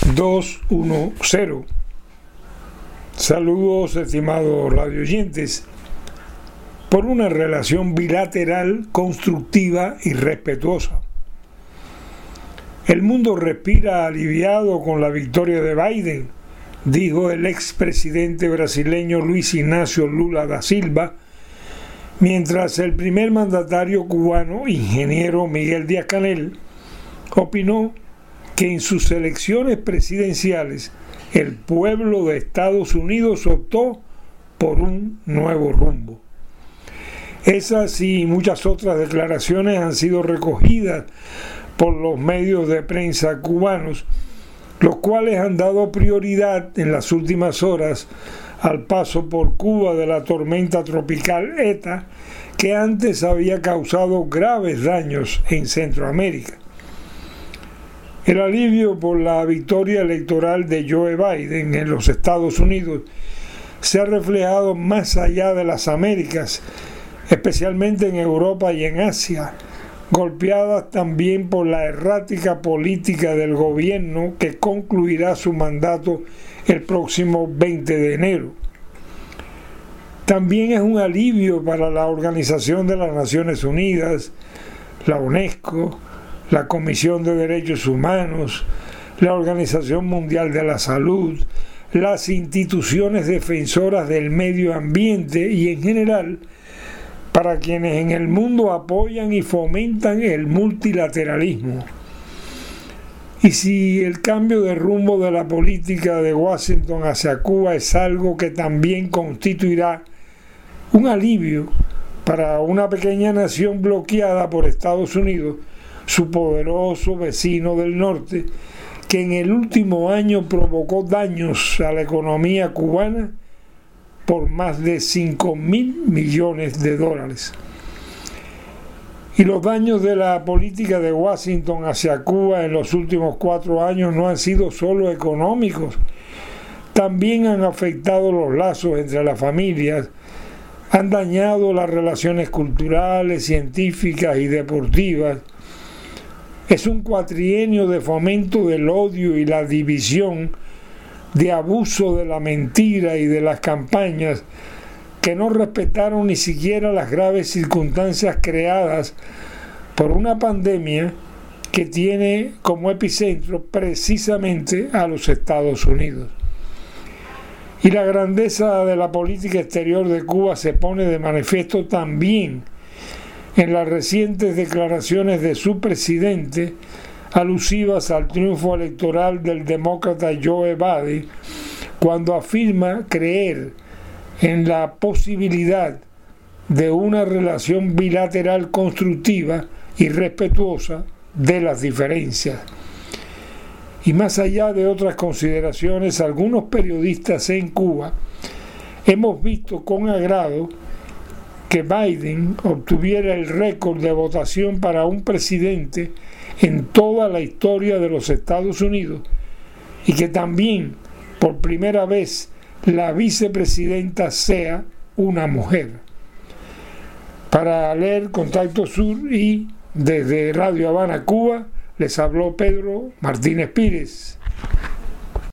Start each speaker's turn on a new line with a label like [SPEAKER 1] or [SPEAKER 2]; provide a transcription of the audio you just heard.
[SPEAKER 1] 210. Saludos, estimados radioyentes. Por una relación bilateral, constructiva y respetuosa. El mundo respira aliviado con la victoria de Biden, dijo el expresidente brasileño Luis Inácio Lula da Silva, mientras el primer mandatario cubano, ingeniero Miguel Díaz-Canel, opinó que en sus elecciones presidenciales el pueblo de Estados Unidos optó por un nuevo rumbo. Esas y muchas otras declaraciones han sido recogidas por los medios de prensa cubanos, los cuales han dado prioridad en las últimas horas al paso por Cuba de la tormenta tropical ETA, que antes había causado graves daños en Centroamérica. El alivio por la victoria electoral de Joe Biden en los Estados Unidos se ha reflejado más allá de las Américas, especialmente en Europa y en Asia, golpeadas también por la errática política del gobierno que concluirá su mandato el próximo 20 de enero. También es un alivio para la Organización de las Naciones Unidas, la UNESCO, la Comisión de Derechos Humanos, la Organización Mundial de la Salud, las instituciones defensoras del medio ambiente y en general para quienes en el mundo apoyan y fomentan el multilateralismo. Y si el cambio de rumbo de la política de Washington hacia Cuba es algo que también constituirá un alivio para una pequeña nación bloqueada por Estados Unidos, su poderoso vecino del norte, que en el último año provocó daños a la economía cubana por más de $5.000 millones. Y los daños de la política de Washington hacia Cuba en los últimos 4 años no han sido solo económicos, también han afectado los lazos entre las familias, han dañado las relaciones culturales, científicas y deportivas. Es un cuatrienio de fomento del odio y la división, de abuso de la mentira y de las campañas que no respetaron ni siquiera las graves circunstancias creadas por una pandemia que tiene como epicentro precisamente a los Estados Unidos. Y la grandeza de la política exterior de Cuba se pone de manifiesto también en las recientes declaraciones de su presidente alusivas al triunfo electoral del demócrata Joe Biden, cuando afirma creer en la posibilidad de una relación bilateral constructiva y respetuosa de las diferencias. Y más allá de otras consideraciones, algunos periodistas en Cuba hemos visto con agrado que Biden obtuviera el récord de votación para un presidente en toda la historia de los Estados Unidos y que también por primera vez la vicepresidenta sea una mujer. Para leer Contacto Sur y desde Radio Habana, Cuba, les habló Pedro Martínez Pires.